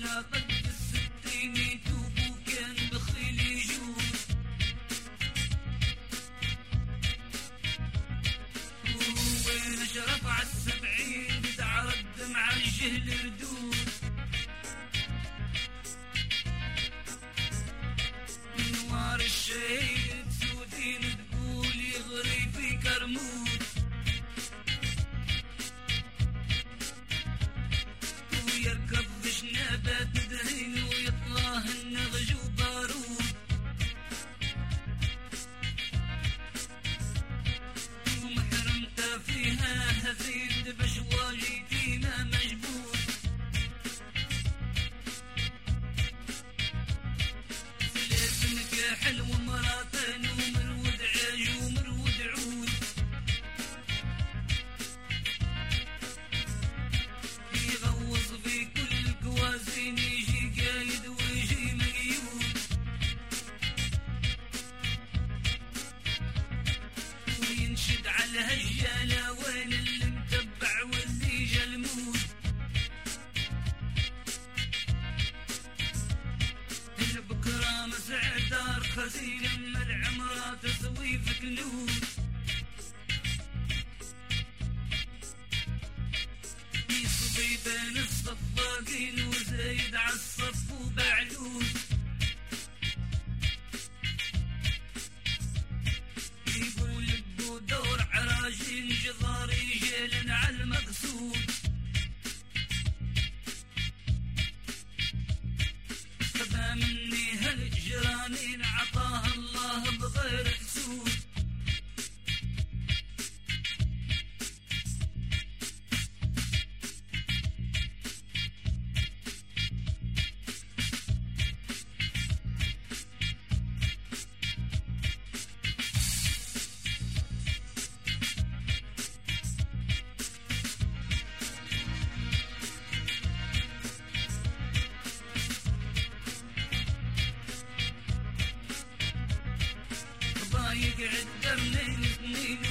ما قد الستين يتوب وكان بخيل يجود وين شرف عالسبعين بدعر الدمع الجهل ردود نوار الشهيد سودين تقول يغري في كرمود ويركب بشنابات دهين ويطلاه النغج وبارود ومحرمته فيها هزيل بشواجي فينا مجبود حلو مراتين ومرود عيج ومرود عود يغوص في كل الكوازين يجي قايد ويجي مقيود وينشد على هالجالة وين اللي متبع واللي جلمود بكرة مسع دار خزينة من العمرة تسوي في كنود يصبي بين الصفاقين وزايد عالصف وبعلود يقول لبو دور عراجين جضاري جيلن على المقصود خذا مني هالجرانين عطاها الله بغير حسود يقعد درنين اثنين